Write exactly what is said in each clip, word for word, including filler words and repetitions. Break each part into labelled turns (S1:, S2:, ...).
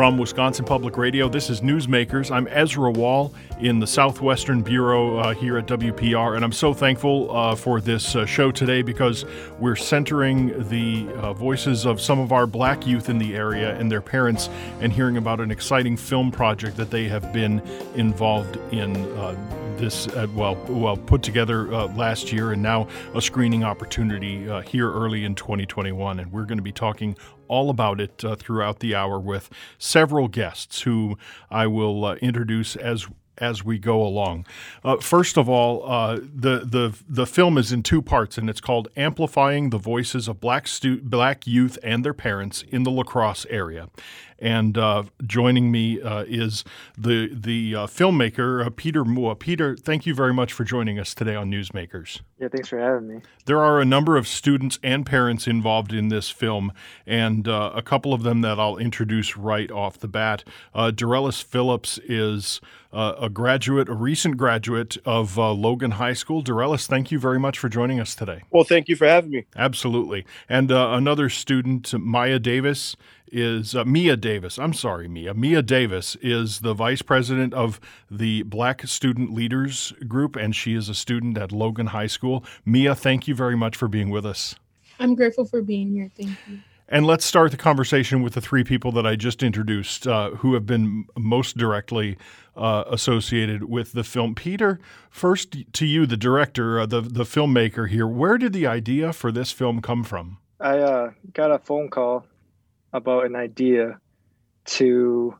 S1: From Wisconsin Public Radio, this is Newsmakers. I'm Ezra Wall in the Southwestern Bureau uh, here at W P R, and I'm so thankful uh, for this uh, show today because we're centering the uh, voices of some of our black youth in the area and their parents and hearing about an exciting film project that they have been involved in uh, this, uh, well, well, put together uh, last year and now a screening opportunity uh, here early in twenty twenty-one. And we're going to be talking all about it uh, throughout the hour with several guests who I will uh, introduce as as we go along. Uh, first of all, uh, the the the film is in two parts, and it's called "Amplifying the Voices of Black Stu- Black Youth and Their Parents in the La Crosse Area." And uh, joining me uh, is the the uh, filmmaker, uh, Peter Mua. Peter, thank you very much for joining us today on Newsmakers.
S2: Yeah, thanks for having me.
S1: There are a number of students and parents involved in this film, and uh, a couple of them that I'll introduce right off the bat. Uh, Dorellis Phillips is uh, a graduate, a recent graduate of uh, Logan High School. Dorellis, thank you very much for joining us today.
S3: Well, thank you for having me.
S1: Absolutely. And uh, another student, Maya Davis, is uh, Mia Davis. I'm sorry, Mia. Mia Davis is the vice president of the Black Student Leaders Group, and she is a student at Logan High School. Mia, thank you very much for being with us.
S4: I'm grateful for being here. Thank you.
S1: And let's start the conversation with the three people that I just introduced uh, who have been most directly uh, associated with the film. Peter, first to you, the director, uh, the, the filmmaker here. Where did the idea for this film come from?
S2: I uh, got a phone call about an idea to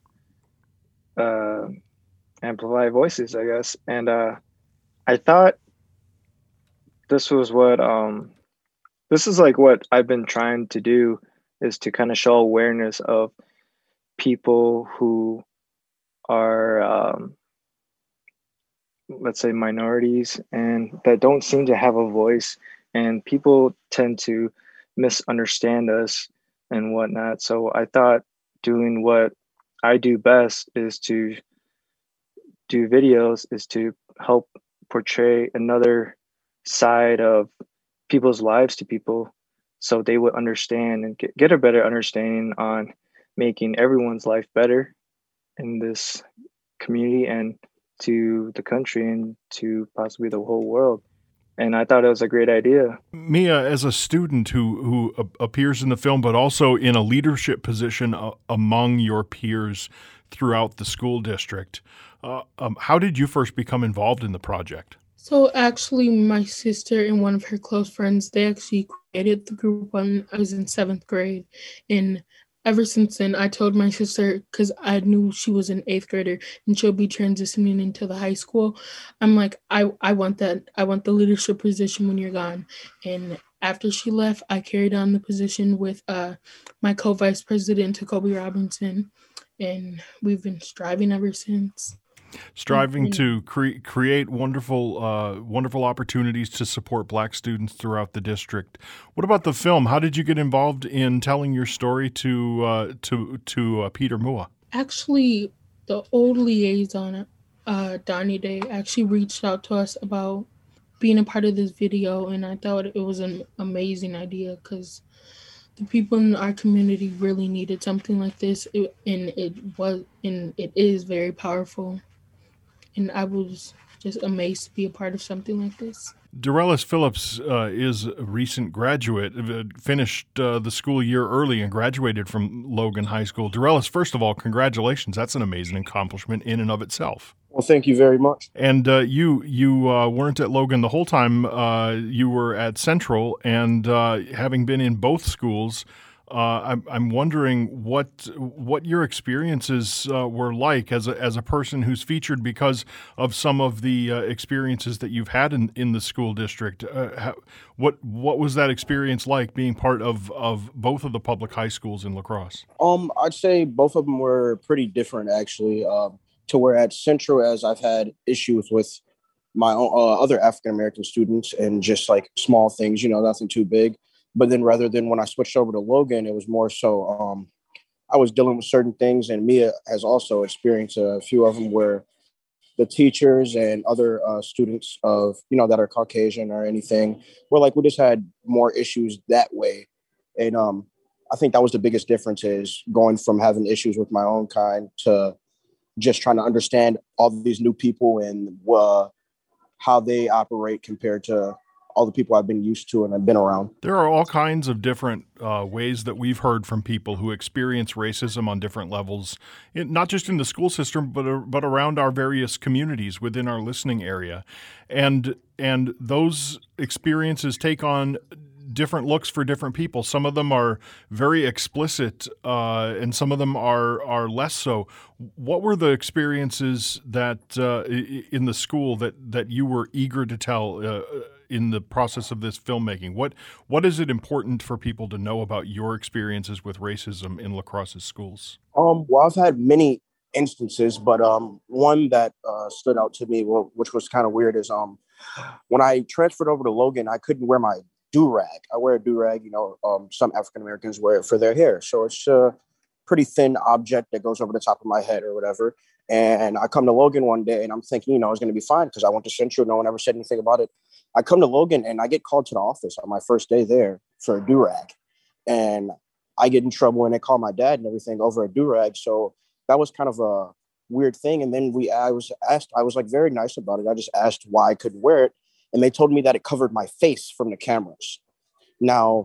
S2: uh, amplify voices, I guess. And uh, I thought this was what, um, this is like what I've been trying to do, is to kind of show awareness of people who are, um, let's say, minorities and that don't seem to have a voice. And people tend to misunderstand us and whatnot. So I thought doing what I do best is to do videos, is to help portray another side of people's lives to people so they would understand and get, get a better understanding on making everyone's life better in this community and to the country and to possibly the whole world. And I thought it was a great idea.
S1: Mia, as a student who, who appears in the film, but also in a leadership position uh, among your peers throughout the school district, uh, um, how did you first become involved in the project?
S4: So actually, my sister and one of her close friends, they actually created the group when I was in seventh grade. And ever since then, I told my sister, because I knew she was an eighth grader and she'll be transitioning into the high school. I'm like, I, I want that. I want the leadership position when you're gone. And after she left, I carried on the position with uh, my co-vice president, Jacoby Robinson. And we've been striving ever since.
S1: Striving
S4: mm-hmm.
S1: to cre- create wonderful, uh, wonderful opportunities to support Black students throughout the district. What about the film? How did you get involved in telling your story to uh, to to uh, Peter Mua?
S4: Actually, the old liaison, uh, Donnie Day, actually reached out to us about being a part of this video, and I thought it was an amazing idea because the people in our community really needed something like this, it, and it was and it is very powerful. And I was just amazed to be a part of something like this.
S1: Dorellis Phillips uh, is a recent graduate, uh, finished uh, the school year early and graduated from Logan High School. Dorellis, first of all, congratulations. That's an amazing accomplishment in and of itself.
S3: Well, thank you very much.
S1: And uh, you you uh, weren't at Logan the whole time. Uh, you were at Central, and uh, having been in both schools, Uh, I'm, I'm wondering what what your experiences uh, were like as a, as a person who's featured because of some of the uh, experiences that you've had in, in the school district. Uh, how, what what was that experience like being part of, of both of the public high schools in La Crosse?
S3: Um, I'd say both of them were pretty different, actually. Um, to where at Central, as I've had issues with my own, uh, other African American students and just like small things, you know, nothing too big. But then rather than when I switched over to Logan, it was more so um, I was dealing with certain things. And Mia has also experienced a few of them where the teachers and other uh, students of, you know, that are Caucasian or anything, were like, we just had more issues that way. And um, I think that was the biggest difference, is going from having issues with my own kind to just trying to understand all these new people and uh, how they operate compared to all the people I've been used to and I've been around.
S1: There are all kinds of different uh, ways that we've heard from people who experience racism on different levels, in, not just in the school system, but uh, but around our various communities within our listening area, and and those experiences take on different looks for different people. Some of them are very explicit, uh, and some of them are are less so. What were the experiences that uh, in the school that that you were eager to tell uh, in the process of this filmmaking? What what is it important for people to know about your experiences with racism in La Crosse's schools?
S3: Um, well, I've had many instances, but um, one that uh, stood out to me, well, which was kind of weird, is um, when I transferred over to Logan, I couldn't wear my do-rag. I wear a do-rag, you know, um, some African-Americans wear it for their hair. So it's a pretty thin object that goes over the top of my head or whatever. And I come to Logan one day and I'm thinking, you know, it's going to be fine because I went to Central. No one ever said anything about it. I come to Logan and I get called to the office on my first day there for a do-rag. And I get in trouble and they call my dad and everything over a do-rag. So that was kind of a weird thing. And then we, I was asked, I was like very nice about it. I just asked why I couldn't wear it. And they told me that it covered my face from the cameras. Now,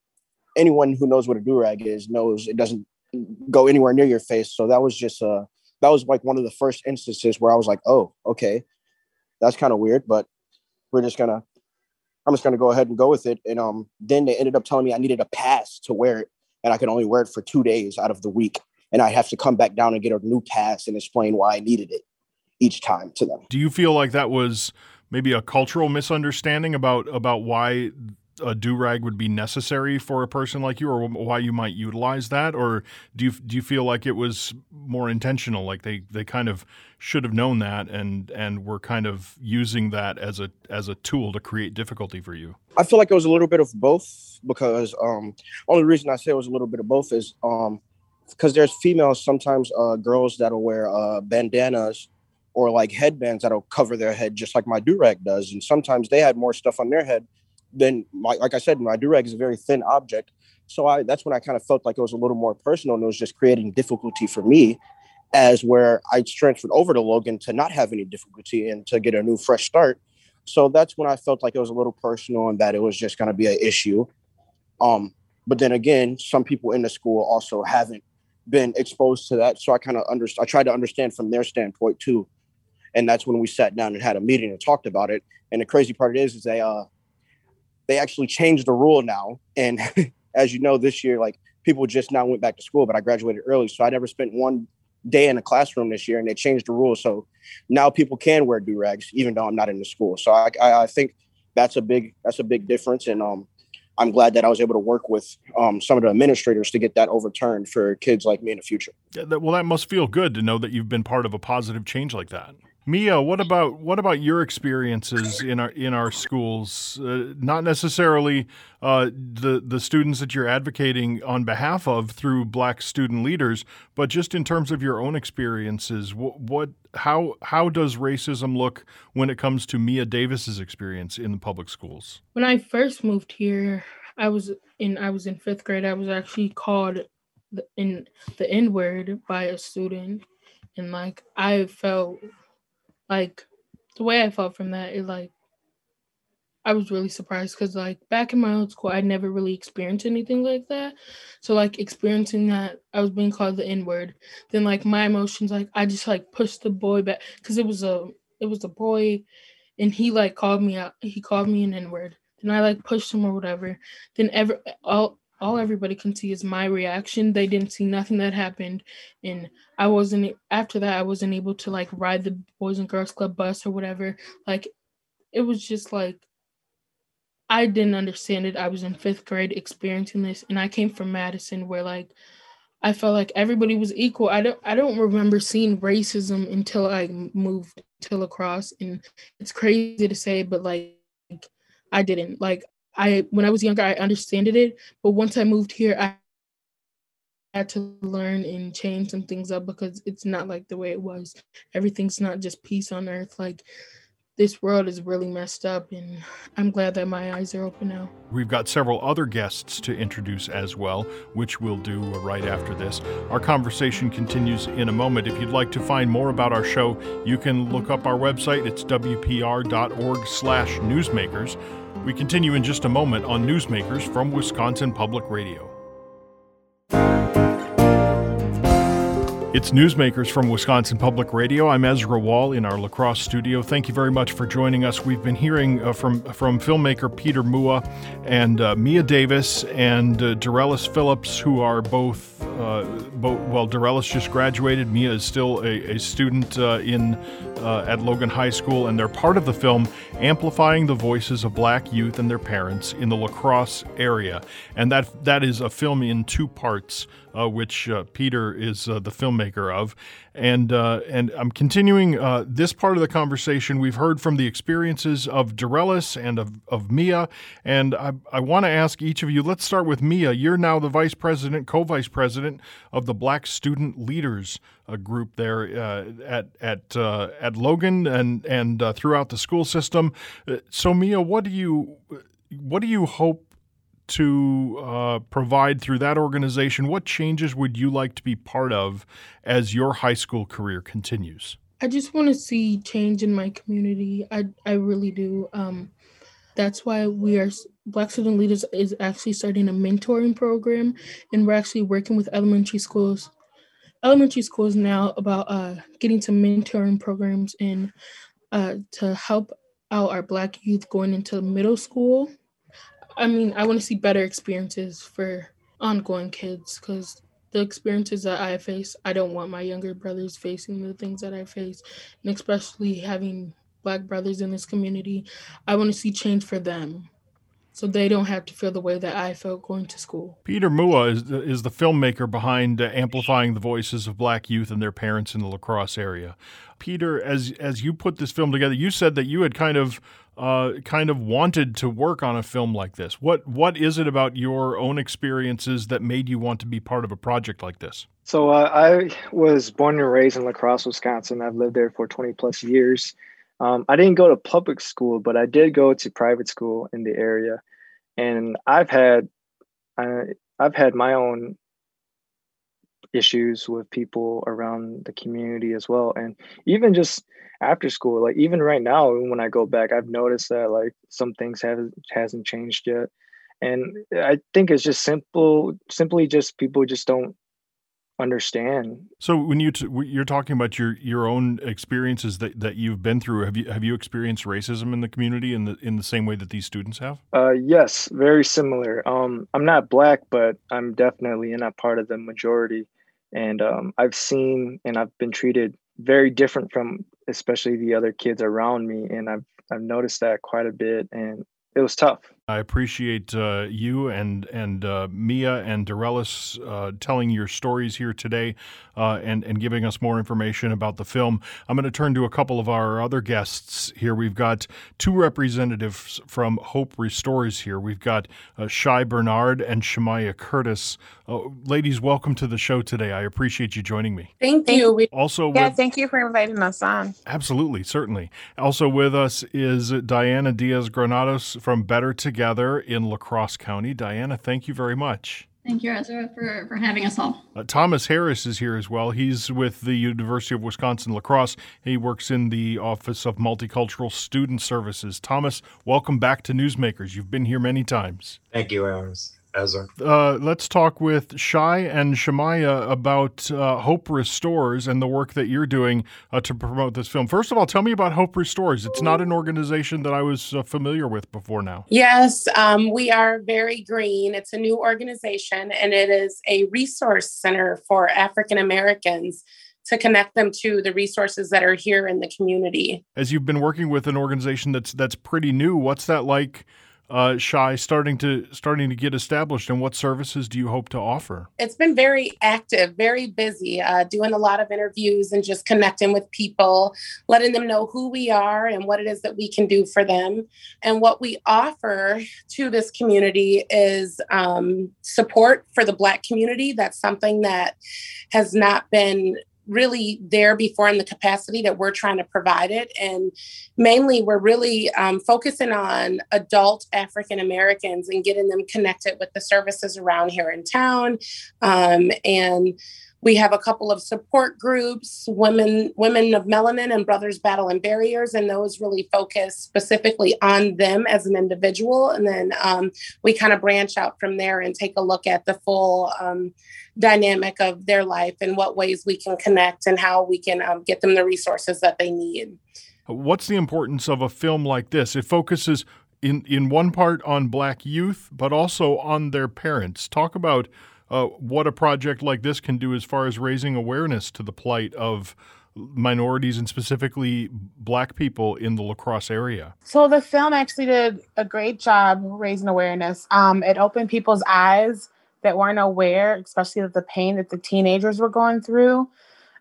S3: anyone who knows what a do-rag is knows it doesn't go anywhere near your face. So that was just, uh, that was like one of the first instances where I was like, oh, okay, that's kind of weird, but we're just gonna, I'm just gonna go ahead and go with it. And um, then they ended up telling me I needed a pass to wear it, and I could only wear it for two days out of the week. And I have to come back down and get a new pass and explain why I needed it each time to them.
S1: Do you feel like that was maybe a cultural misunderstanding about about why a do-rag would be necessary for a person like you, or why you might utilize that? Or do you do you feel like it was more intentional, like they, they kind of should have known that and and were kind of using that as a as a tool to create difficulty for you?
S3: I feel like it was a little bit of both, because um, only reason I say it was a little bit of both is um, because there's females, sometimes uh, girls that'll wear uh, bandanas or like headbands that'll cover their head just like my do-rag does. And sometimes they had more stuff on their head than my, like I said, my do-rag is a very thin object. So I, that's when I kind of felt like it was a little more personal, and it was just creating difficulty for me, as where I transferred over to Logan to not have any difficulty and to get a new fresh start. So that's when I felt like it was a little personal and that it was just going to be an issue. Um, but then again, some people in the school also haven't been exposed to that. So I kind of understand, I tried to understand from their standpoint too. And that's when we sat down and had a meeting and talked about it. And the crazy part is, is they, uh, they actually changed the rule now. And as you know, this year, like people just now went back to school, but I graduated early. So I never spent one day in a classroom this year, and they changed the rules. So now people can wear do-rags, even though I'm not in the school. So I, I, I think that's a big, that's a big difference. And um, I'm glad that I was able to work with um, some of the administrators to get that overturned for kids like me in the future.
S1: Yeah, that, well, that must feel good to know that you've been part of a positive change like that. Mia, what about what about your experiences in our in our schools? Uh, not necessarily uh, the the students that you're advocating on behalf of through Black student leaders, but just in terms of your own experiences. What, what how how does racism look when it comes to Mia Davis's experience in the public schools?
S4: When I first moved here, I was in I was in fifth grade. I was actually called the, in the N-word by a student, and like I felt. Like, the way I felt from that, it, like, I was really surprised because, like, back in my old school, I never really experienced anything like that. So, like, experiencing that, I was being called the N-word. Then, like, my emotions, like, I just, like, pushed the boy back because it was a, it was a boy, and he, like, called me out. He called me an N-word. Then I, like, pushed him or whatever. Then every, all, all everybody can see is my reaction. They didn't see nothing that happened. And I wasn't, after that, I wasn't able to like ride the Boys and Girls Club bus or whatever. Like, it was just like, I didn't understand it. I was in fifth grade experiencing this. And I came from Madison where like, I felt like everybody was equal. I don't, I don't remember seeing racism until I moved to La Crosse. And it's crazy to say, but like, I didn't like, I, when I was younger, I understood it, but once I moved here, I had to learn and change some things up because it's not like the way it was. Everything's not just peace on earth. Like, this world is really messed up, and I'm glad that my eyes are open now.
S1: We've got several other guests to introduce as well, which we'll do right after this. Our conversation continues in a moment. If you'd like to find more about our show, you can look up our website. It's w p r dot org slash newsmakers. We continue in just a moment on Newsmakers from Wisconsin Public Radio. It's Newsmakers from Wisconsin Public Radio. I'm Ezra Wall in our La Crosse studio. Thank you very much for joining us. We've been hearing uh, from from filmmaker Peter Mua and uh, Mia Davis and uh, Dorellis Phillips, who are both, uh, both well, Dorellis just graduated. Mia is still a, a student uh, in uh, at Logan High School, and they're part of the film amplifying the voices of Black youth and their parents in the La Crosse area. And that that is a film in two parts. Uh, which uh, Peter is uh, the filmmaker of. And uh, and I'm continuing uh, this part of the conversation. We've heard from the experiences of Dorellis and of, of Mia, and I, I want to ask each of you, let's start with Mia. You're now the vice president, co-vice president of the Black Student Leaders uh, group there uh, at at uh, at Logan and, and uh, throughout the school system. Uh, so Mia, what do you what do you hope to uh, provide through that organization? What changes would you like to be part of as your high school career continues?
S4: I just want to see change in my community. I I really do. Um, that's why we are Black Student Leaders is actually starting a mentoring program, and we're actually working with elementary schools, elementary schools now about uh, getting to mentoring programs and uh, to help out our Black youth going into middle school. I mean, I want to see better experiences for ongoing kids, because the experiences that I face, I don't want my younger brothers facing the things that I face. And especially having Black brothers in this community, I want to see change for them so they don't have to feel the way that I felt going to school.
S1: Peter Mua is the, is the filmmaker behind uh, amplifying the voices of Black youth and their parents in the La Crosse area. Peter, as as you put this film together, you said that you had kind of uh, kind of wanted to work on a film like this. What what is it about your own experiences that made you want to be part of a project like this?
S2: So uh, I was born and raised in La Crosse, Wisconsin. I've lived there for twenty plus years. Um, I didn't go to public school, but I did go to private school in the area. And I've had uh, I've had my own issues with people around the community as well. And even just after school, like even right now, when I go back, I've noticed that like some things haven't hasn't changed yet. And I think it's just simple, simply just people just don't understand.
S1: So when you t- you're talking about your your own experiences that, that you've been through, have you have you experienced racism in the community in the in the same way that these students have?
S2: Uh, yes, very similar. Um, I'm not Black, but I'm definitely not part of the majority, and um, I've seen and I've been treated very different from especially the other kids around me, and I've I've noticed that quite a bit, and it was tough.
S1: I appreciate uh, you and and uh, Mia and Dorellis uh, telling your stories here today uh, and, and giving us more information about the film. I'm going to turn to a couple of our other guests here. We've got two representatives from Hope Restores here. We've got uh, Shai Bernard and Shemaya Curtis. Uh, ladies, welcome to the show today. I appreciate you joining me.
S5: Thank you. We,
S1: also,
S5: yeah,
S1: with,
S5: thank you for inviting us on.
S1: Absolutely, certainly. Also with us is Diana Diaz-Granados from Better Together in La Crosse County. Diana, thank you very much.
S6: Thank you, Ezra, for, for having us all.
S1: Uh, Thomas Harris is here as well. He's with the University of Wisconsin-La Crosse. He works in the Office of Multicultural Student Services. Thomas, welcome back to Newsmakers. You've been here many times.
S7: Thank you, Ezra.
S1: Uh, let's talk with Shai and Shemaya about uh, Hope Restores and the work that you're doing uh, to promote this film. First of all, tell me about Hope Restores. It's not an organization that I was uh, familiar with before now.
S5: Yes, um, we are very green. It's a new organization, and it is a resource center for African Americans to connect them to the resources that are here in the community.
S1: As you've been working with an organization that's that's pretty new, what's that like? Uh, Shai, starting to starting to get established, and what services do you hope to offer?
S5: It's been very active, very busy, uh, doing a lot of interviews and just connecting with people, letting them know who we are and what it is that we can do for them. And what we offer to this community is um, support for the Black community. That's something that has not been really there before in the capacity that we're trying to provide it. And mainly we're really um, focusing on adult African Americans and getting them connected with the services around here in town. Um, and we have a couple of support groups, women, women of melanin and Brothers Battling Barriers, and those really focus specifically on them as an individual. And then um, we kind of branch out from there and take a look at the full um, dynamic of their life and what ways we can connect and how we can um, get them the resources that they need.
S1: What's the importance of a film like this? It focuses in, in one part on Black youth, but also on their parents. Talk about Uh, what a project like this can do as far as raising awareness to the plight of minorities and specifically Black people in the La Crosse area.
S7: So the film actually did a great job raising awareness. Um, it opened people's eyes that weren't aware, especially of the pain that the teenagers were going through.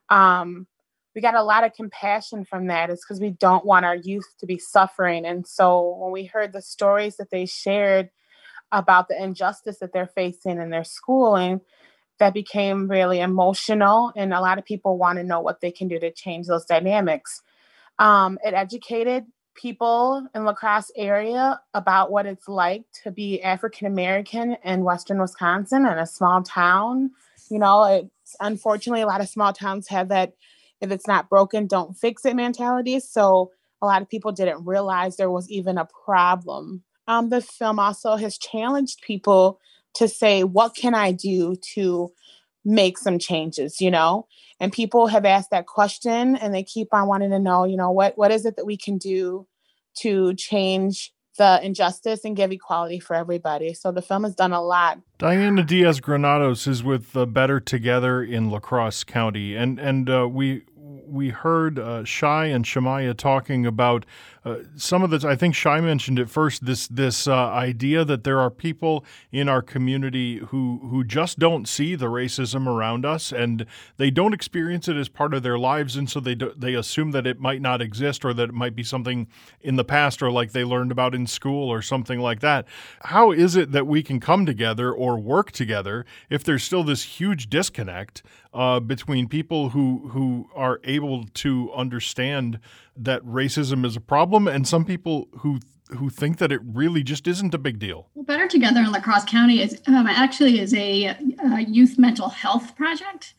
S7: Um, we got a lot of compassion from that. It's because we don't want our youth to be suffering. And so when we heard the stories that they shared about the injustice that they're facing in their schooling, that became really emotional. And a lot of people want to know what they can do to change those dynamics. Um, it educated people in La Crosse area about what it's like to be African-American in Western Wisconsin in a small town. You know, it's unfortunately, a lot of small towns have that if it's not broken, don't fix it mentality. So a lot of people didn't realize there was even a problem. Um, the film also has challenged people to say, what can I do to make some changes, you know? And people have asked that question and they keep on wanting to know, you know, what, what is it that we can do to change the injustice and give equality for everybody. So the film has done a lot.
S1: Diana Diaz-Granados is with uh, Better Together in La Crosse County. And, and uh, we we heard uh, Shai and Shamaya talking about uh, some of this. I think Shai mentioned it first, this this uh, idea that there are people in our community who, who just don't see the racism around us and they don't experience it as part of their lives. And so they do, they assume that it might not exist or that it might be something in the past or like they learned about in school or something like that. How is it that we can come together or work together if there's still this huge disconnect uh, between people who who are able to understand that racism is a problem and some people who who think that it really just isn't a big deal?
S6: Well, Better Together in La Crosse County is um, actually is a, a youth mental health project.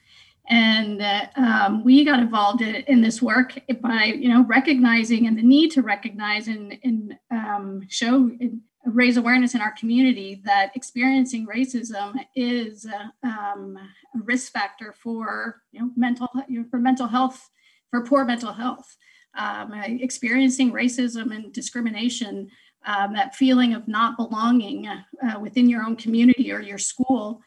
S6: And uh, um, we got involved in, in this work by, you know, recognizing and the need to recognize and, and um, show, and raise awareness in our community that experiencing racism is uh, um, a risk factor for, you know, mental, you know, for mental health, for poor mental health. Um, experiencing racism and discrimination, um, that feeling of not belonging uh, within your own community or your school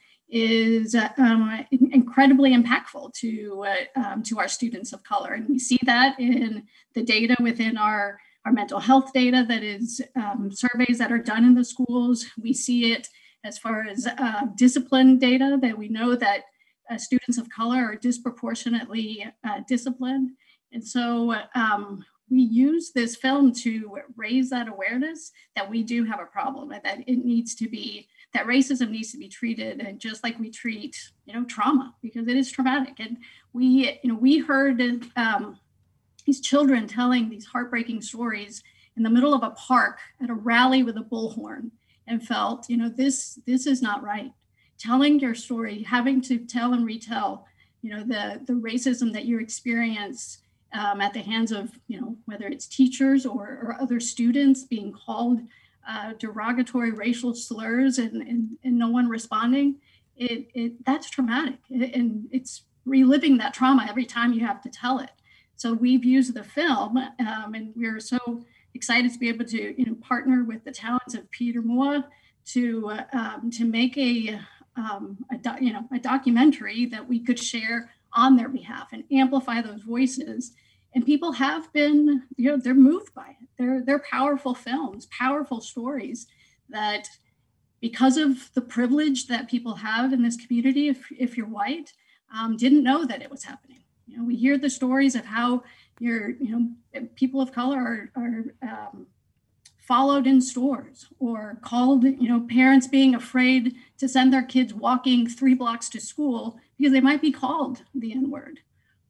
S6: is uh, um, incredibly impactful to uh, um, to our students of color. And we see that in the data within our, our mental health data that is um, surveys that are done in the schools. We see it as far as uh, discipline data that we know that uh, students of color are disproportionately uh, disciplined. And so um, we use this film to raise that awareness that we do have a problem and that it needs to be, that racism needs to be treated and just like we treat, you know, trauma, because it is traumatic. And we, you know, we heard um, these children telling these heartbreaking stories in the middle of a park at a rally with a bullhorn and felt, you know, this, this is not right. Telling your story, having to tell and retell, you know, the, the racism that you experience Um, at the hands of, you know, whether it's teachers or, or other students being called uh, derogatory racial slurs and, and, and no one responding, it, it that's traumatic. And it's reliving that trauma every time you have to tell it. So we've used the film um, and we're so excited to be able to, you know, partner with the talents of Peter Moore to uh, um, to make a, um, a do, you know, a documentary that we could share on their behalf and amplify those voices. And people have been, you know, they're moved by it. They're, they're powerful films, powerful stories that because of the privilege that people have in this community, if, if you're white, um, didn't know that it was happening. You know, we hear the stories of how you're, you know, people of color are, are um, followed in stores or called, you know, parents being afraid to send their kids walking three blocks to school because they might be called the N-word.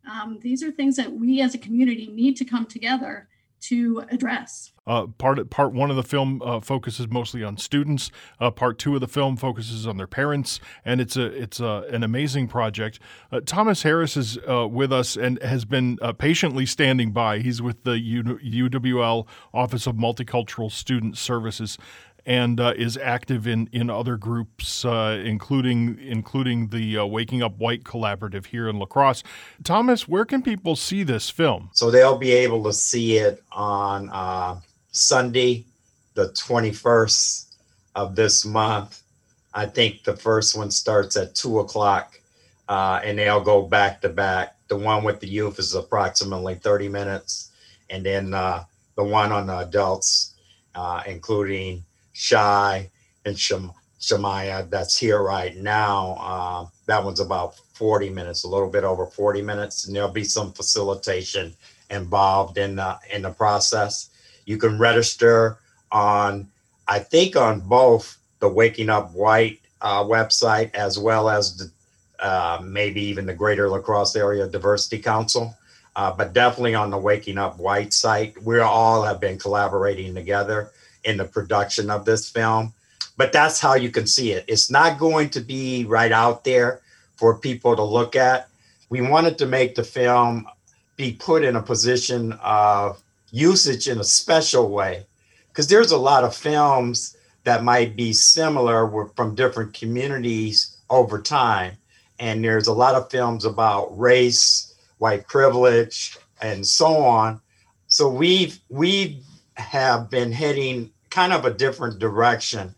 S6: Um, these are things that we as a community need to come together to address.
S1: Uh, part part one of the film uh, focuses mostly on students. Uh, part two of the film focuses on their parents, and it's a it's a, an amazing project. Uh, Thomas Harris is uh, with us and has been uh, patiently standing by. He's with the U W L Office of Multicultural Student Services, and uh, is active in, in other groups, uh, including including the uh, Waking Up White Collaborative here in La Crosse. Thomas, where can people see this film?
S8: So they'll be able to see it on uh, Sunday, the twenty-first of this month. I think the first one starts at two o'clock, uh, and they'll go back to back. The one with the youth is approximately thirty minutes, and then uh, the one on the adults, uh, including Shy and Shem- Shemaya, that's here right now. Uh, that one's about forty minutes, a little bit over forty minutes, and there'll be some facilitation involved in the, in the process. You can register on, I think, on both the Waking Up White uh, website as well as the, uh, maybe even the Greater La Crosse Area Diversity Council, uh, but definitely on the Waking Up White site. We all have been collaborating together in the production of this film, but that's how you can see it. It's not going to be right out there for people to look at. We wanted to make the film be put in a position of usage in a special way, because there's a lot of films that might be similar from different communities over time. And there's a lot of films about race, white privilege, and so on. So we've, we have been heading kind of a different direction.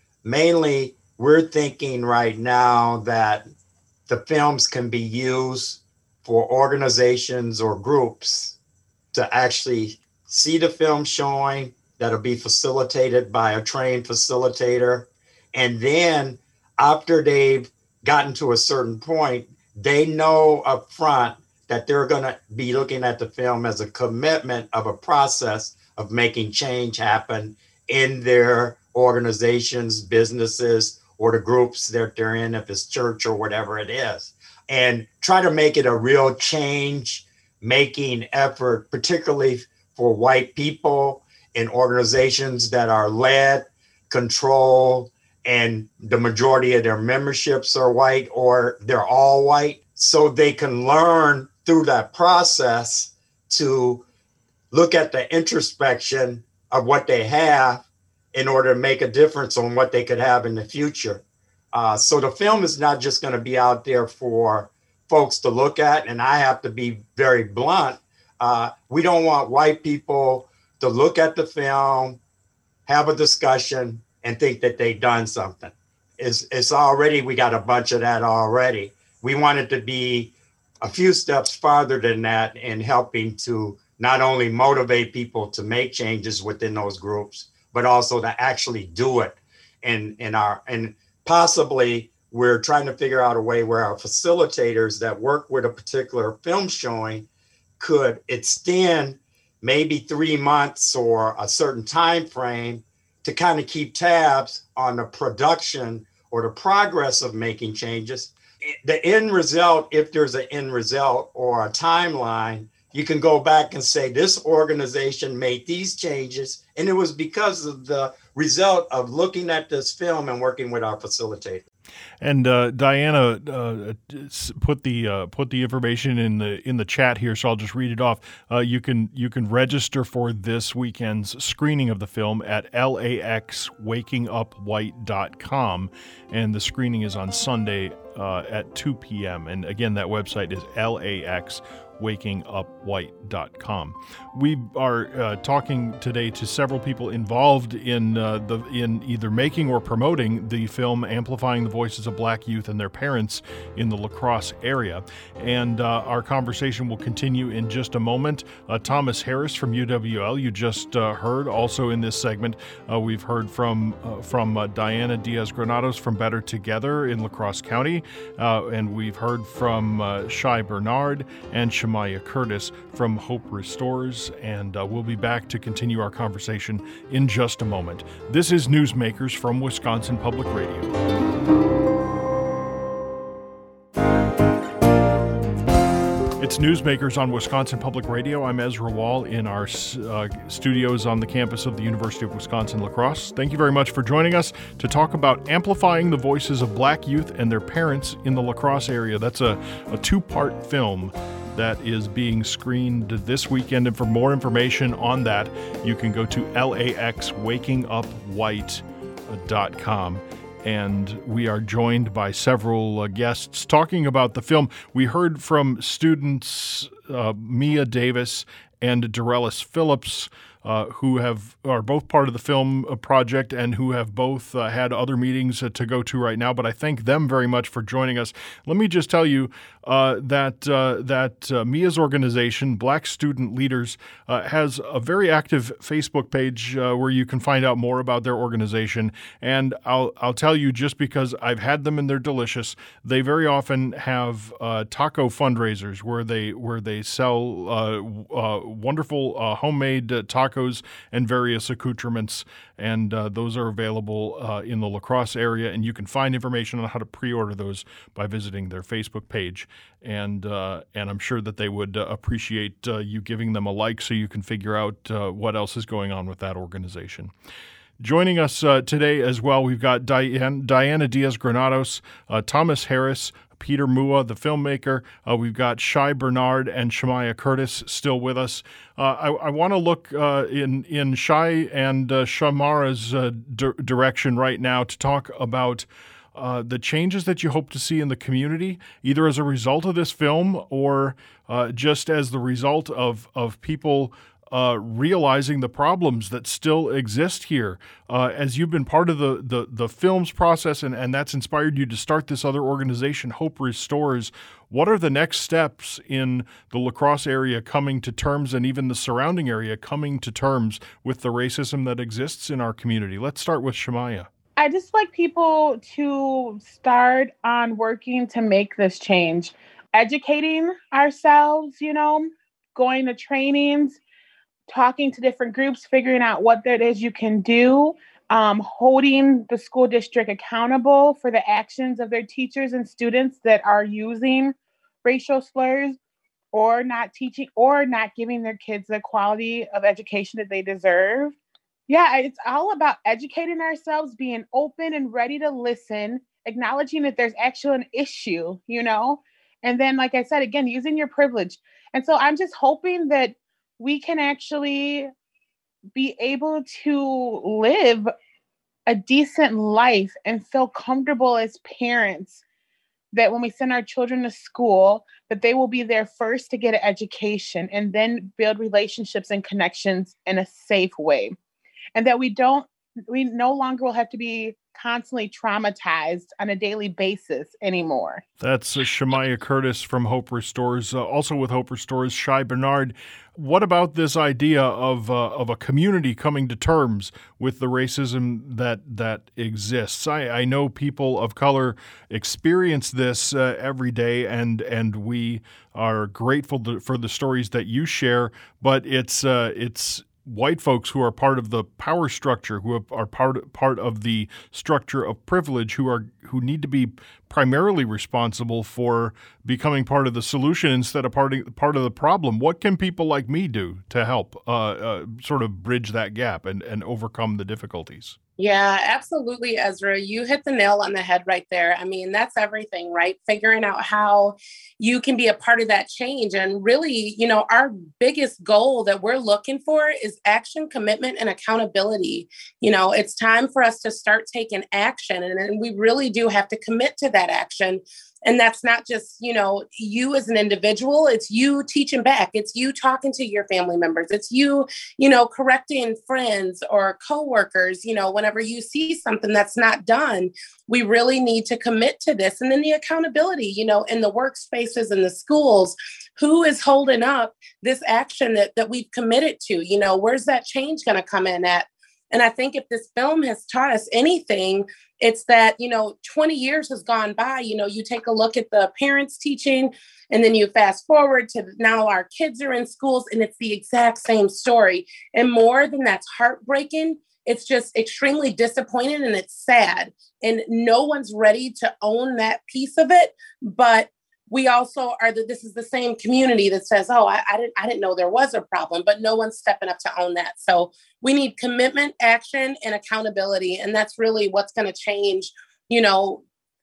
S8: Mainly, we're thinking right now that the films can be used for organizations or groups to actually see the film showing that'll be facilitated by a trained facilitator. And then after they've gotten to a certain point, they know up front that they're gonna be looking at the film as a commitment of a process of making change happen in their organizations, businesses, or the groups that they're in, if it's church or whatever it is, and try to make it a real change making effort, particularly for white people in organizations that are led, controlled, and the majority of their memberships are white or they're all white. So they can learn through that process to look at the introspection of what they have in order to make a difference on what they could have in the future. Uh, so the film is not just going to be out there for folks to look at. And I have to be very blunt. Uh, we don't want white people to look at the film, have a discussion, and think that they've done something. It's, it's already, we got a bunch of that already. We want it to be a few steps farther than that in helping to not only motivate people to make changes within those groups, but also to actually do it. And, and, our, and possibly we're trying to figure out a way where our facilitators that work with a particular film showing could extend maybe three months or a certain time frame to kind of keep tabs on the production or the progress of making changes. The end result, if there's an end result or a timeline, you can go back and say, this organization made these changes, and it was because of the result of looking at this film and working with our facilitator.
S1: And uh, Diana uh, put the uh, put the information in the in the chat here, so I'll just read it off. Uh, you can you can register for this weekend's screening of the film at L A X waking up white dot com, and the screening is on Sunday uh, at two p.m. And again, that website is L A X waking up white dot com. We are uh, talking today to several people involved in uh, the in either making or promoting the film Amplifying the Voices of Black Youth and Their Parents in the La Crosse area. And uh, our conversation will continue in just a moment. Uh, Thomas Harris from U W L, you just uh, heard. Also in this segment, uh, we've heard from uh, from uh, Diana Diaz-Granados from Better Together in La Crosse County, uh, and we've heard from uh, Shy Bernard and Shemaya Curtis from Hope Restores, and uh, we'll be back to continue our conversation in just a moment. This is Newsmakers from Wisconsin Public Radio. It's Newsmakers on Wisconsin Public Radio. I'm Ezra Wall in our uh, studios on the campus of the University of Wisconsin-La Crosse. Thank you very much for joining us to talk about amplifying the voices of Black youth and their parents in the La Crosse area. That's a, a two-part film that is being screened this weekend. And for more information on that, you can go to L A X waking up white dot com. And we are joined by several uh, guests talking about the film. We heard from students uh, Mia Davis and Dorellis Phillips, uh, who have are both part of the film project and who have both uh, had other meetings uh, to go to right now. But I thank them very much for joining us. Let me just tell you uh, that uh, that uh, Mia's organization, Black Student Leaders, uh, has a very active Facebook page uh, where you can find out more about their organization. And I'll I'll tell you, just because I've had them and they're delicious, they very often have uh, taco fundraisers where they where they sell uh, uh, wonderful uh, homemade uh, tacos and various accoutrements, and uh, those are available uh, in the La Crosse area, and you can find information on how to pre-order those by visiting their Facebook page, and uh, and I'm sure that they would uh, appreciate uh, you giving them a like so you can figure out uh, what else is going on with that organization. Joining us uh, today as well, we've got Diane, Diana Diaz-Granados, uh, Thomas Harris, Peter Mua, the filmmaker. Uh, we've got Shai Bernard and Shemaya Curtis still with us. Uh, I, I want to look uh, in in Shai and uh, Shamara's uh, d- direction right now to talk about uh, the changes that you hope to see in the community, either as a result of this film or uh, just as the result of of people Uh, realizing the problems that still exist here. Uh, as you've been part of the, the, the film's process and, and that's inspired you to start this other organization, Hope Restores, what are the next steps in the La Crosse area coming to terms, and even the surrounding area coming to terms with the racism that exists in our community? Let's start with Shemaya.
S7: I just like people to start on working to make this change, educating ourselves, you know, going to trainings, talking to different groups, figuring out what that is you can do, um, holding the school district accountable for the actions of their teachers and students that are using racial slurs or not teaching or not giving their kids the quality of education that they deserve. Yeah, it's all about educating ourselves, being open and ready to listen, acknowledging that there's actually an issue, you know, and then, like I said, again, using your privilege. And so I'm just hoping that we can actually be able to live a decent life and feel comfortable as parents, that when we send our children to school, that they will be there first to get an education and then build relationships and connections in a safe way. And that we don't, we no longer will have to be constantly traumatized on a daily basis anymore.
S1: That's uh, Shemaya Curtis from Hope Restores. Uh, also with Hope Restores, Shai Bernard. What about this idea of uh, of a community coming to terms with the racism that that exists? I, I know people of color experience this uh, every day, and and we are grateful to, for the stories that you share. But it's uh, it's. white folks who are part of the power structure, who are part part of the structure of privilege, who are who need to be primarily responsible for becoming part of the solution instead of part of, part of the problem. What can people like me do to help uh, uh, sort of bridge that gap and, and overcome the difficulties?
S5: Yeah, absolutely, Ezra. You hit the nail on the head right there. I mean, that's everything, right? Figuring out how you can be a part of that change. And really, you know, our biggest goal that we're looking for is action, commitment, and accountability. You know, it's time for us to start taking action. And, and we really do have to commit to that action. And that's not just, you know, you as an individual, it's you teaching back. It's you talking to your family members. It's you, you know, correcting friends or coworkers, you know, whenever you see something that's not done, we really need to commit to this. And then the accountability, you know, in the workspaces and the schools, who is holding up this action that, that we've committed to? You know, where's that change going to come in at? And I think if this film has taught us anything, it's that, you know, twenty years has gone by. You know, you take a look at the parents teaching, and then you fast forward to now our kids are in schools, and it's the exact same story. And more than that's heartbreaking, it's just extremely disappointing, and it's sad. And no one's ready to own that piece of it. But we also are that this is the same community that says, oh, I, I didn't I didn't know there was a problem, but no one's stepping up to own that. So we need commitment, action, and accountability. And that's really what's going to change, you know,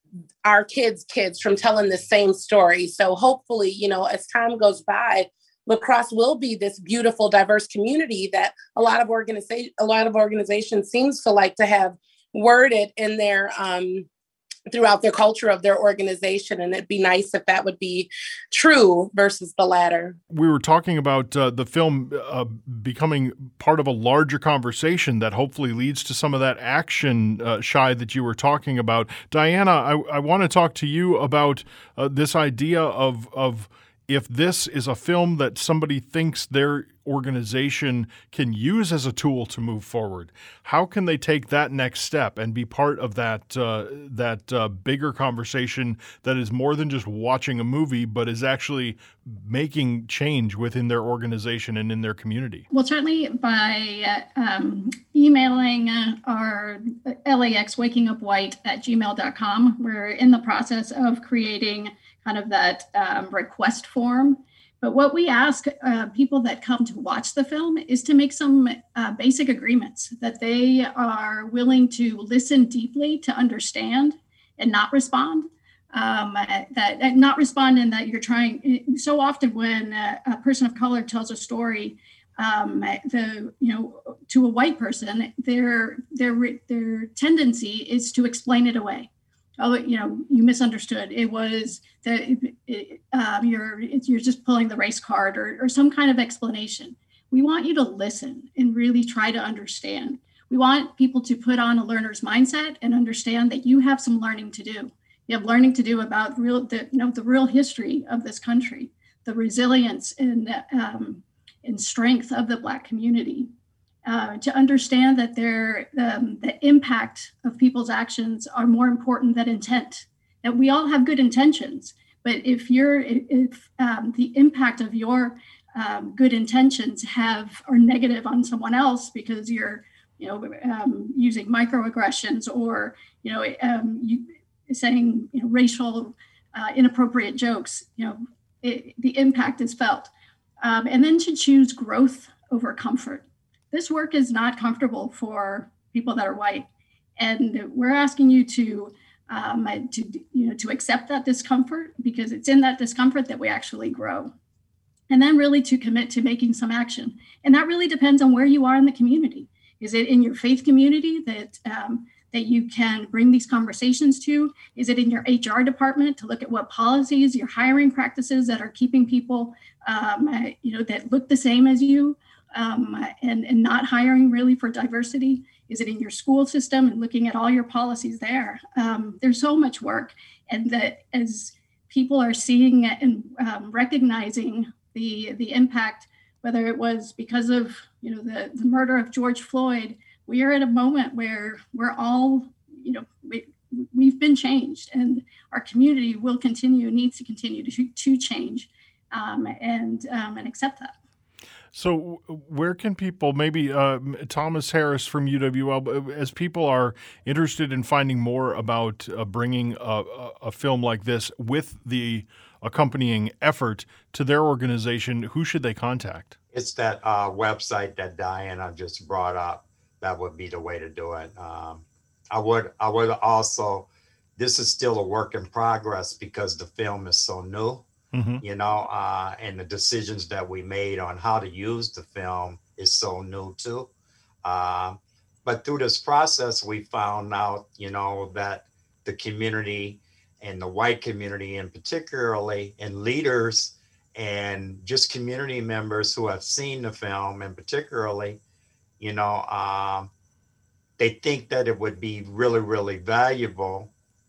S5: our kids' kids from telling the same story. So hopefully, you know, as time goes by, La Crosse will be this beautiful, diverse community that a lot of organization, a lot of organizations seems to like to have worded in their um, throughout their culture of their organization. And it'd be nice if that would be true versus the latter.
S1: We were talking about uh, the film uh, becoming part of a larger conversation that hopefully leads to some of that action, uh, Shai, that you were talking about. Diana, I, I want to talk to you about uh, this idea of of if this is a film that somebody thinks their organization can use as a tool to move forward, how can they take that next step and be part of that uh, that uh, bigger conversation that is more than just watching a movie, but is actually making change within their organization and in their community?
S6: Well, certainly by uh, um, emailing uh, our L A X waking up white at gmail dot com. We're in the process of creating kind of that um, request form. But what we ask uh, people that come to watch the film is to make some uh, basic agreements that they are willing to listen deeply to understand and not respond. Um, that, that not respond in that you're trying. So often when a, a person of color tells a story, um, the you know to a white person, their their their tendency is to explain it away. Oh, you know, you misunderstood. It was that um, you're you're just pulling the race card or, or some kind of explanation. We want you to listen and really try to understand. We want people to put on a learner's mindset and understand that you have some learning to do. You have learning to do about real, the you know, the real history of this country, the resilience and um, and strength of the Black community. Uh, to understand that their um, the impact of people's actions are more important than intent. That we all have good intentions, but if you're if um, the impact of your um, good intentions have are negative on someone else because you're you know um, using microaggressions or you know um, you saying you know, racial uh, inappropriate jokes, you know it, the impact is felt, um, and then to choose growth over comfort. This work is not comfortable for people that are white, and we're asking you to, um, to you know, to accept that discomfort because it's in that discomfort that we actually grow, and then really to commit to making some action. And that really depends on where you are in the community. Is it in your faith community that um, that you can bring these conversations to? Is it in your H R department to look at what policies, your hiring practices that are keeping people, um, you know, that look the same as you? Um, and, and not hiring really for diversity? Is it in your school system and looking at all your policies there? Um, there's so much work, and that as people are seeing and um, recognizing the the impact, whether it was because of you know the, the murder of George Floyd, we are at a moment where we're all you know we, we've been changed, and our community will continue needs to continue to to change um, and um, and accept that.
S1: So where can people, maybe uh, Thomas Harris from U W L, as people are interested in finding more about uh, bringing a, a film like this with the accompanying effort to their organization, who should they contact?
S8: It's that uh, website that Diana just brought up. That would be the way to do it. Um, I would, I would also, this is still a work in progress because the film is so new. Mm-hmm. You know, uh, and the decisions that we made on how to use the film is so new too. Uh, but through this process, we found out, you know, that the community and the white community in particularly, and leaders and just community members who have seen the film and particularly, you know, um, they think that it would be really, really valuable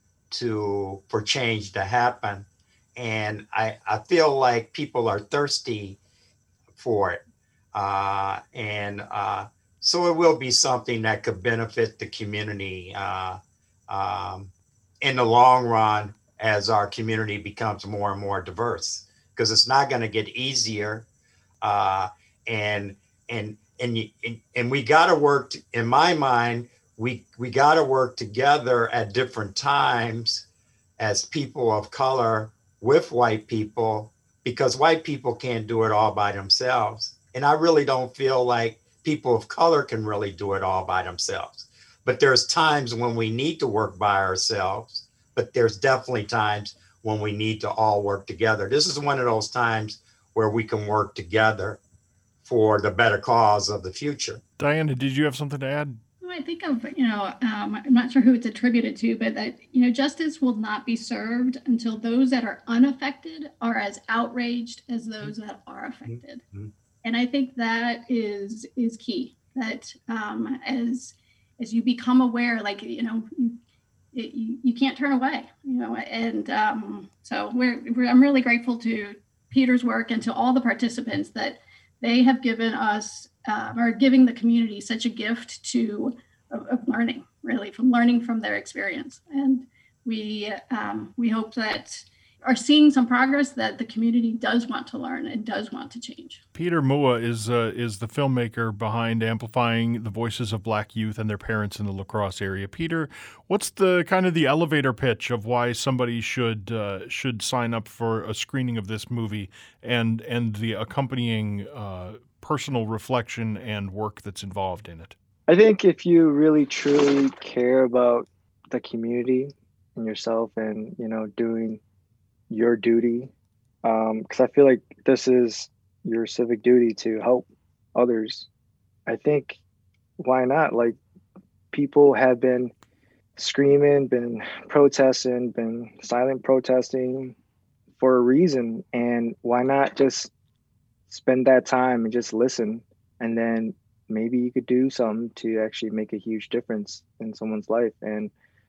S8: to for change to happen. And I, I feel like people are thirsty for it. Uh, and uh, so it will be something that could benefit the community uh, um, in the long run as our community becomes more and more diverse, because it's not going to get easier. Uh, and and and and, and we got to work, to, in my mind, we, we got to work together at different times as people of color with white people, because white people can't do it all by themselves. And I really don't feel like people of color can really do it all by themselves. But there's times when we need to work by ourselves, but there's definitely times when we need to all work together. This is one of those times where we can work together for the better cause of the future.
S1: Diana, did you have something to add?
S6: I think of, you know, um, I'm not sure who it's attributed to, but that, you know, justice will not be served until those that are unaffected are as outraged as those that are affected. Mm-hmm. And I think that is is key, that um, as as you become aware, like, you know, it, you, you can't turn away, you know, and um, so we're, we're, I'm really grateful to Peter's work and to all the participants that they have given us, uh, or giving the community such a gift to of, of learning, really, from learning from their experience. And we um, we hope that are seeing some progress, that the community does want to learn and does want to change.
S1: Peter Mua is uh, is the filmmaker behind amplifying the voices of Black youth and their parents in the La Crosse area. Peter, what's the kind of the elevator pitch of why somebody should uh, should sign up for a screening of this movie and and the accompanying uh, personal reflection and work that's involved in it?
S2: I think if you really truly care about the community and yourself, and you know, doing your duty, um because I feel like this is your civic duty to help others. I think, why not? Like, people have been screaming, been protesting, been silent protesting for a reason, and why not just spend that time and just listen, and then maybe you could do something to actually make a huge difference in someone's life. And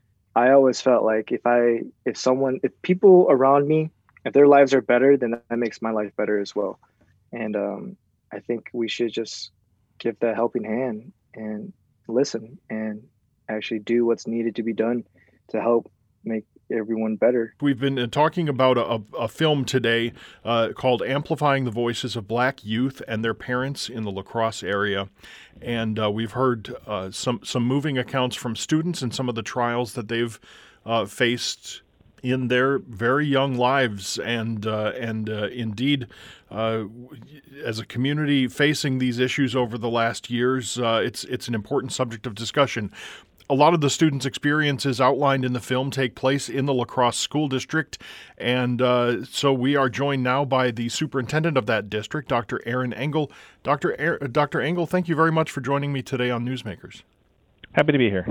S2: I always felt like if I, if someone, if people around me, if their lives are better, then that makes my life better as well. And um, I think we should just give that helping hand and listen and actually do what's needed to be done to help make everyone better.
S1: We've been talking about a, a film today uh, called Amplifying the Voices of Black Youth and Their Parents in the La Crosse Area. And uh, we've heard uh, some, some moving accounts from students and some of the trials that they've uh, faced in their very young lives. And, uh, and uh, indeed, uh, as a community facing these issues over the last years, uh, it's, it's an important subject of discussion. A lot of the students' experiences outlined in the film take place in the La Crosse School District, and uh, so we are joined now by the superintendent of that district, Doctor Aaron Engel. Doctor Er- Doctor Engel, thank you very much for joining me today on Newsmakers.
S9: Happy to be here.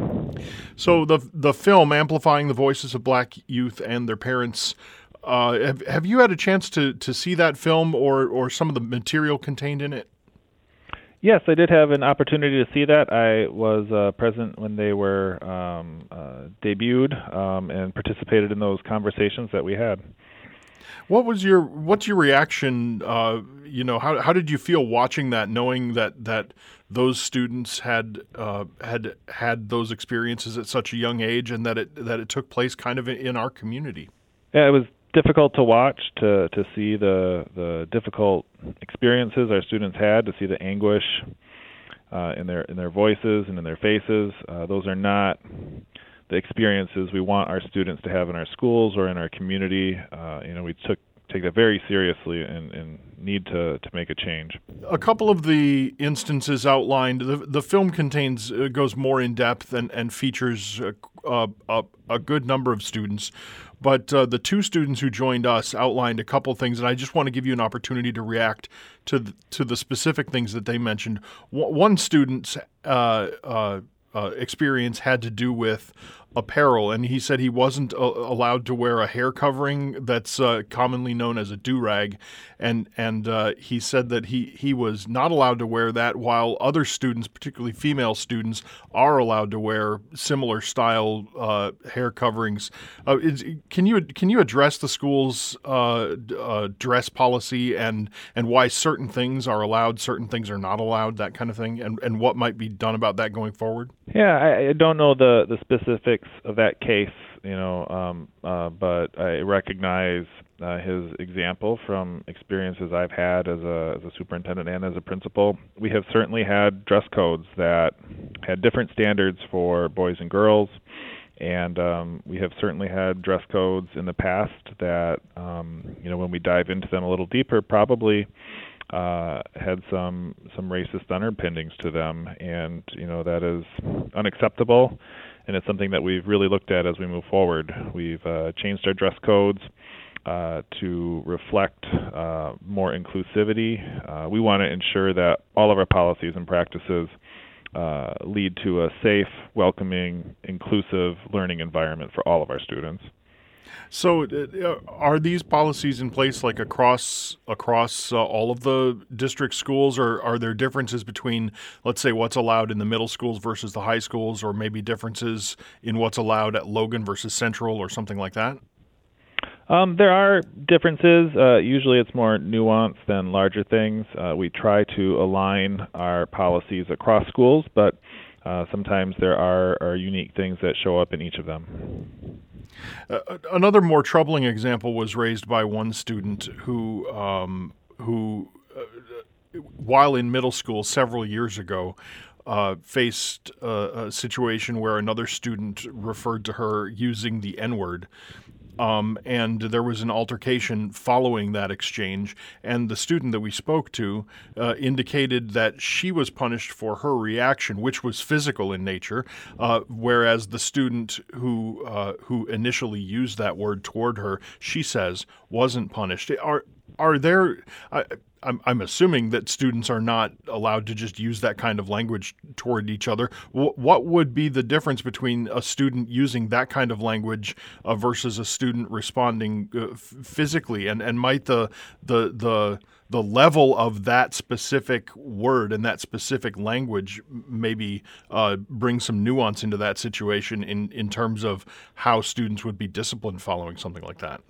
S1: So the the film, Amplifying the Voices of Black Youth and Their Parents, uh, have, have you had a chance to, to see that film or, or some of the material contained in it?
S9: Yes, I did have an opportunity to see that. I was uh, present when they were um, uh, debuted um, and participated in those conversations that we had.
S1: What was your what's your reaction? Uh, you know, how how did you feel watching that, knowing that that those students had uh, had had those experiences at such a young age, and that it that it took place kind of in our community?
S9: Yeah, it was difficult to watch, to to see the the difficult experiences our students had, to see the anguish uh, in their in their voices and in their faces. Uh, those are not the experiences we want our students to have in our schools or in our community. Uh, you know, we took take that very seriously and, and need to, to make a change.
S1: A couple of the instances outlined, the, the film contains uh, goes more in depth and, and features uh, a, a good number of students. But uh, the two students who joined us outlined a couple things, and I just want to give you an opportunity to react to the, to the specific things that they mentioned. W- one student's uh, uh, uh, experience had to do with apparel, and he said he wasn't uh, allowed to wear a hair covering that's uh, commonly known as a do-rag, and and uh, he said that he, he was not allowed to wear that, while other students, particularly female students, are allowed to wear similar style uh, hair coverings. Uh, is, can you can you address the school's uh, uh, dress policy and and why certain things are allowed, certain things are not allowed, that kind of thing, and, and what might be done about that going forward?
S9: Yeah, I, I don't know the, the specifics of that case, you know, um, uh, but I recognize uh, his example from experiences I've had as a, as a superintendent and as a principal. We have certainly had dress codes that had different standards for boys and girls. And um, we have certainly had dress codes in the past that, um, you know, when we dive into them a little deeper, probably uh, had some some racist underpinnings to them, and you know that is unacceptable, and it's something that we've really looked at as we move forward. We've uh, changed our dress codes uh, to reflect uh, more inclusivity. Uh, we want to ensure that all of our policies and practices Uh, lead to a safe, welcoming, inclusive learning environment for all of our students.
S1: So, uh, are these policies in place like across across uh, all of the district schools, or are there differences between, let's say, what's allowed in the middle schools versus the high schools, or maybe differences in what's allowed at Logan versus Central, or something like that?
S9: Um, there are differences. Uh, usually it's more nuanced than larger things. Uh, we try to align our policies across schools, but uh, sometimes there are, are unique things that show up in each of them.
S1: Uh, another more troubling example was raised by one student who, um, who uh, while in middle school several years ago, Uh, faced uh, a situation where another student referred to her using the N-word. Um, and there was an altercation following that exchange, and the student that we spoke to uh, indicated that she was punished for her reaction, which was physical in nature, uh, whereas the student who uh, who initially used that word toward her, she says, wasn't punished. Are are there? I, I'm, I'm assuming that students are not allowed to just use that kind of language toward each other. W- what would be the difference between a student using that kind of language uh, versus a student responding uh, f- physically? And and might the the the the level of that specific word and that specific language maybe uh, bring some nuance into that situation in, in terms of how students would be disciplined following something like that?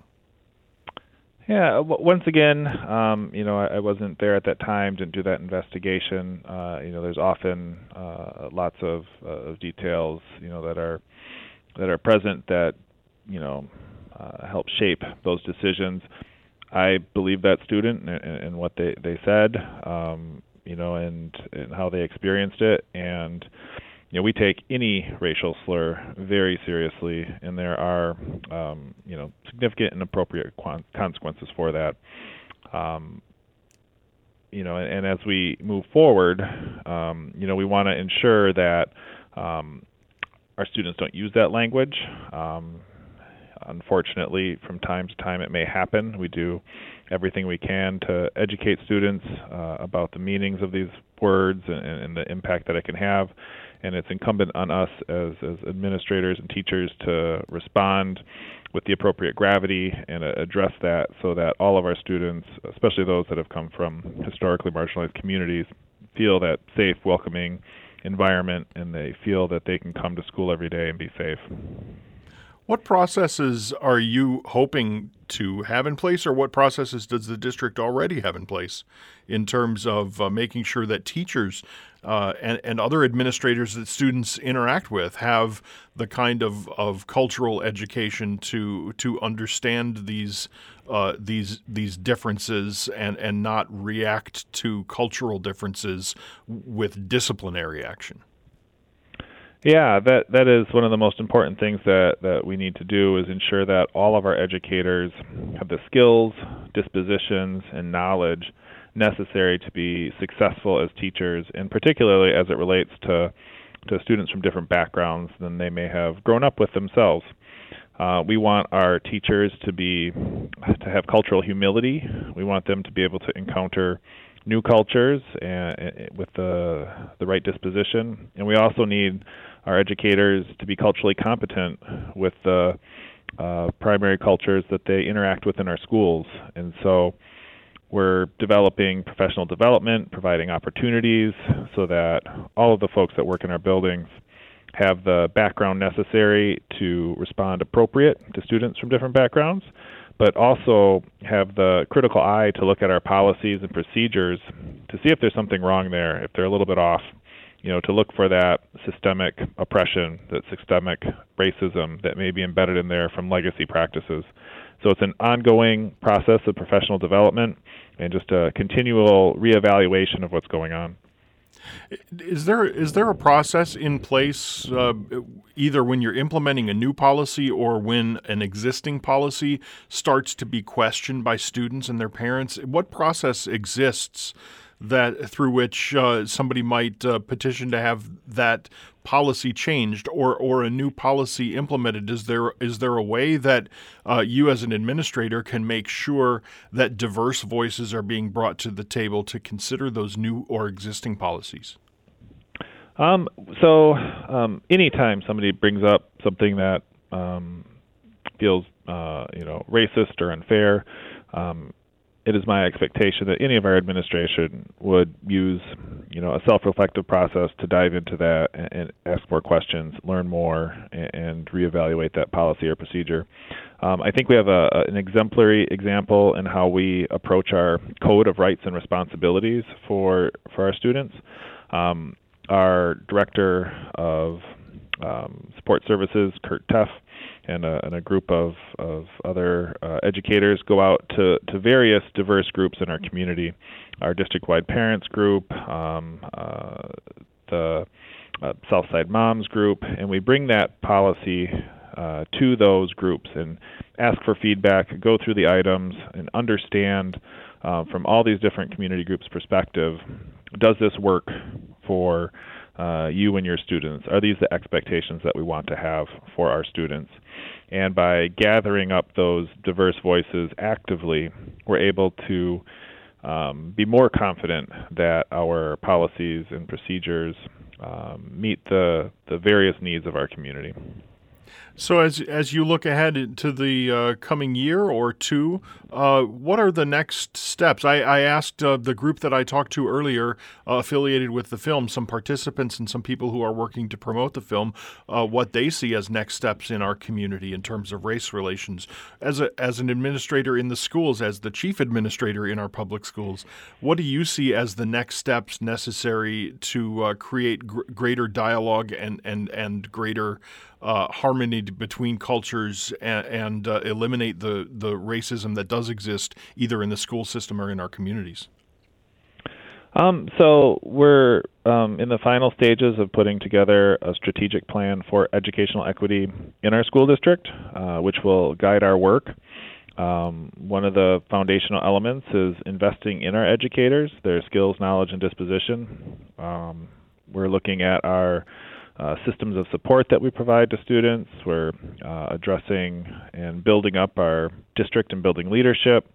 S9: Yeah, w- once again, um, you know, I, I wasn't there at that time, didn't do that investigation. Uh, you know, there's often uh, lots of, uh, of details, you know, that are that are present that, you know, uh, help shape those decisions. I believe that student and, and what they, they said, um, you know, and, and how they experienced it. And, you know, we take any racial slur very seriously, and there are, um, you know, significant and appropriate qu- consequences for that. Um, you know, and, and as we move forward, um, you know, we want to ensure that um, our students don't use that language. Um, unfortunately, from time to time, it may happen. We do everything we can to educate students uh, about the meanings of these words and, and the impact that it can have. And it's incumbent on us as, as administrators and teachers to respond with the appropriate gravity and uh, address that so that all of our students, especially those that have come from historically marginalized communities, feel that safe, welcoming environment, and they feel that they can come to school every day and be safe.
S1: What processes are you hoping to have in place, or what processes does the district already have in place in terms of uh, making sure that teachers uh, and, and other administrators that students interact with have the kind of, of cultural education to to understand these uh, these these differences and, and not react to cultural differences with disciplinary action?
S9: Yeah, that that is one of the most important things that, that we need to do is ensure that all of our educators have the skills, dispositions, and knowledge necessary to be successful as teachers, and particularly as it relates to, to students from different backgrounds than they may have grown up with themselves. Uh, we want our teachers to be to have cultural humility. We want them to be able to encounter new cultures and, and with the the right disposition, and we also need our educators to be culturally competent with the uh, primary cultures that they interact with in our schools. And so we're developing professional development, providing opportunities so that all of the folks that work in our buildings have the background necessary to respond appropriate to students from different backgrounds, but also have the critical eye to look at our policies and procedures to see if there's something wrong there, if they're a little bit off, you know, to look for that systemic oppression, that systemic racism that may be embedded in there from legacy practices. So it's an ongoing process of professional development and just a continual reevaluation of what's going on.
S1: Is there is there a process in place, uh, either when you're implementing a new policy or when an existing policy starts to be questioned by students and their parents? What process exists that through which uh, somebody might uh, petition to have that policy changed or or a new policy implemented? Is there is there a way that uh, you as an administrator can make sure that diverse voices are being brought to the table to consider those new or existing policies?
S9: Um, so um, anytime somebody brings up something that um, feels uh, you know racist or unfair, um, it is my expectation that any of our administration would use, you know, a self-reflective process to dive into that and, and ask more questions, learn more, and, and reevaluate that policy or procedure. Um, I think we have a, an exemplary example in how we approach our code of rights and responsibilities for for our students. Um, our director of um, support services, Kurt Teff, and a, and a group of, of other uh, educators go out to, to various diverse groups in our community, our district-wide parents group, um, uh, the uh, Southside Moms group, and we bring that policy uh, to those groups and ask for feedback, go through the items, and understand uh, from all these different community groups' perspective, does this work for Uh, you and your students? Are these the expectations that we want to have for our students? And by gathering up those diverse voices actively, we're able to um, be more confident that our policies and procedures um, meet the, the various needs of our community.
S1: So as as you look ahead to the uh, coming year or two, uh, what are the next steps? I, I asked uh, the group that I talked to earlier, uh, affiliated with the film, some participants and some people who are working to promote the film, uh, what they see as next steps in our community in terms of race relations. As a as an administrator in the schools, as the chief administrator in our public schools, what do you see as the next steps necessary to uh, create gr- greater dialogue and and and greater Uh, harmony between cultures and, and uh, eliminate the, the racism that does exist either in the school system or in our communities?
S9: Um, so we're um, in the final stages of putting together a strategic plan for educational equity in our school district, uh, which will guide our work. Um, one of the foundational elements is investing in our educators, their skills, knowledge, and disposition. Um, we're looking at our Uh, systems of support that we provide to students. We're uh, addressing and building up our district and building leadership.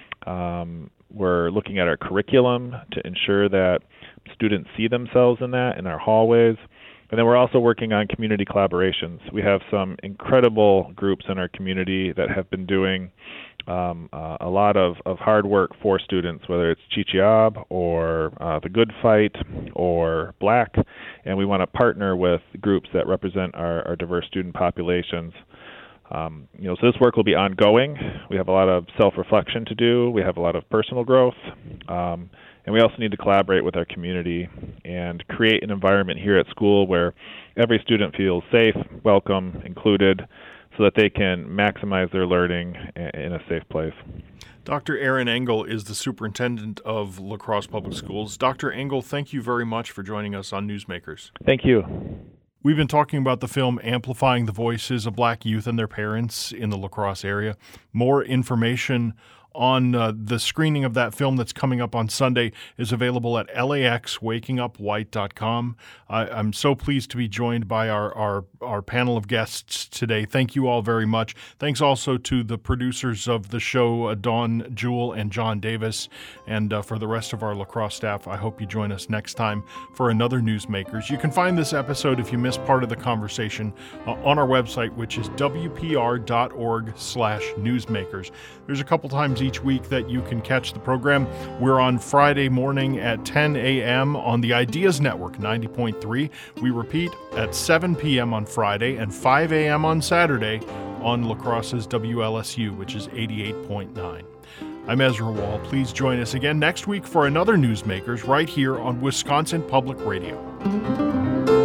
S9: Um, we're looking at our curriculum to ensure that students see themselves in that in our hallways. And then we're also working on community collaborations. We have some incredible groups in our community that have been doing um, uh, a lot of, of hard work for students, whether it's Chichiab or uh, the Good Fight or Black, and we want to partner with groups that represent our, our diverse student populations. Um, you know, so this work will be ongoing. We have a lot of self-reflection to do. We have a lot of personal growth. Um, And we also need to collaborate with our community and create an environment here at school where every student feels safe, welcome, included, so that they can maximize their learning in a safe place.
S1: Doctor Aaron Engel is the superintendent of La Crosse Public Schools. Doctor Engel, thank you very much for joining us on Newsmakers.
S9: Thank you.
S1: We've been talking about the film Amplifying the Voices of Black Youth and Their Parents in the La Crosse area. More information on uh, the screening of that film that's coming up on Sunday is available at L A X waking up white dot com. I, I'm so pleased to be joined by our, our, our panel of guests today. Thank you all very much. Thanks also to the producers of the show, uh, Dawn Jewell and John Davis. And uh, for the rest of our La Crosse staff, I hope you join us next time for another Newsmakers. You can find this episode, if you missed part of the conversation, uh, on our website, which is W P R dot org slash newsmakers. There's a couple times each week that you can catch the program. We're on Friday morning at ten a.m. on the Ideas Network, ninety point three. We repeat at seven p.m. on Friday and five a.m. on Saturday on La Crosse's W L S U, which is eighty-eight point nine. I'm Ezra Wall. Please join us again next week for another Newsmakers right here on Wisconsin Public Radio.